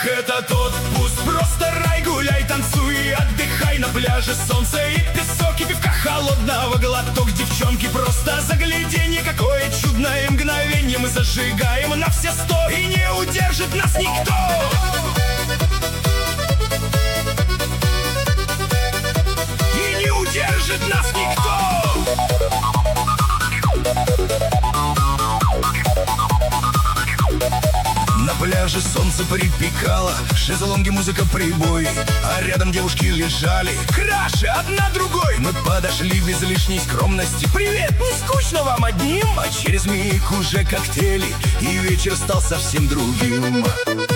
Ах, это тот пусть, просто рай, гуляй, танцуй и отдыхай на пляже. Солнце и песок, и пивка холодного глоток. Девчонки, просто загляденье, какое чудное мгновенье. Мы зажигаем на все 100, и не удержит нас никто. И не удержит нас никто. На пляже солнце припекало, шезлонги, музыка, прибой, а рядом девушки лежали, краше одна другой. Мы подошли без лишней скромности. Привет, не скучно вам одним? А через миг уже коктейли, и вечер стал совсем другим.